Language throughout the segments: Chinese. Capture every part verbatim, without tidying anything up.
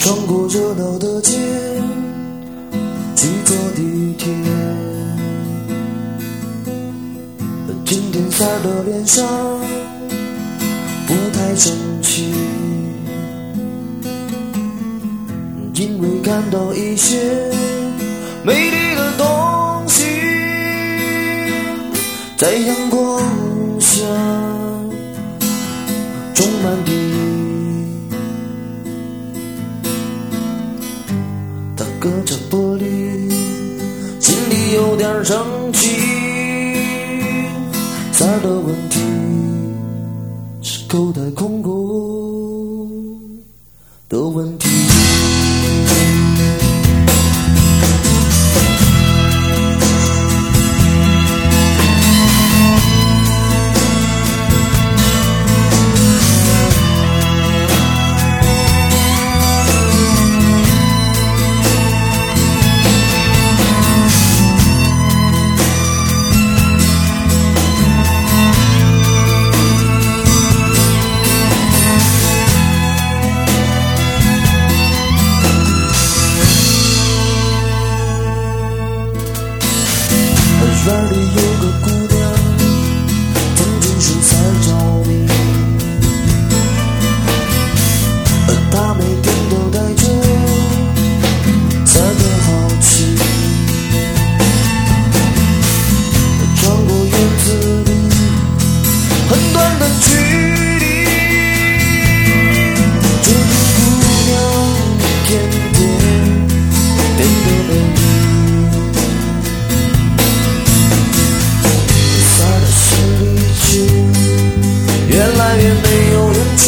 穿过热闹的街，去坐地铁。今天三儿的脸上不太生气，因为看到一些美丽的东西，在阳光下充满敌意。他隔着玻璃，心里有点生气。三儿的问题是口袋空空的问题。院里有个姑娘，曾经是三儿着迷，而她每天都带着三儿的好奇，穿过院子里很短的距离，这个姑娘甜甜甜的美丽。越来越没有勇气，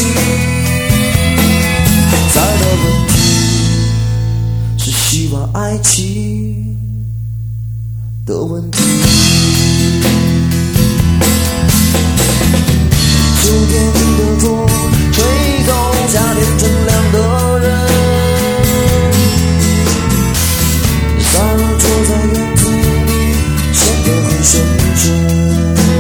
三儿的问题是希望爱情的问题。秋天里的风吹走夏天乘凉的人，三儿坐在院子里显得很深沉。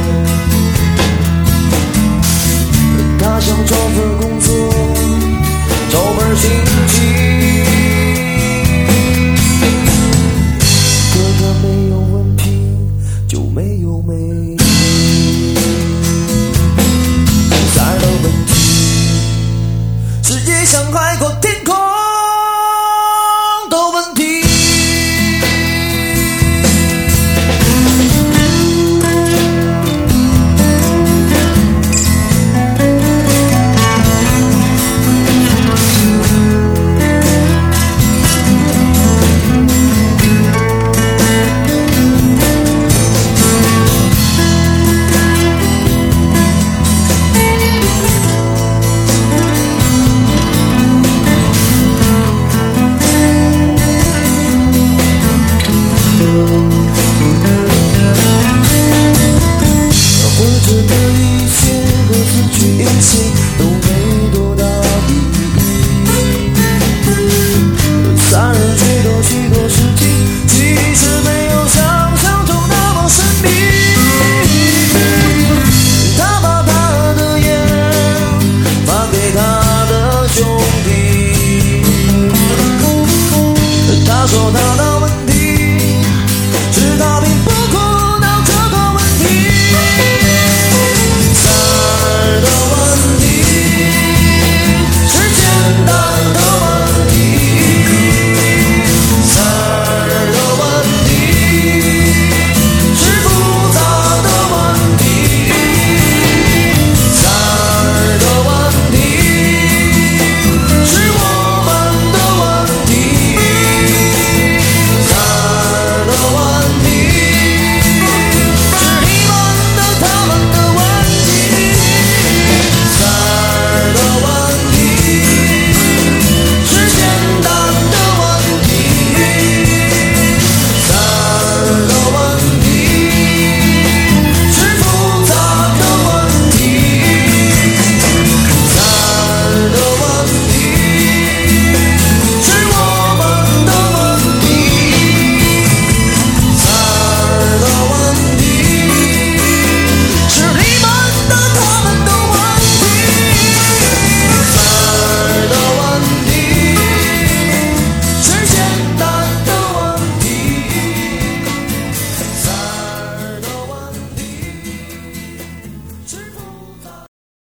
他想找份工作，找份心情，可他没有文凭，就没有美丽。三儿的问题是异想海阔。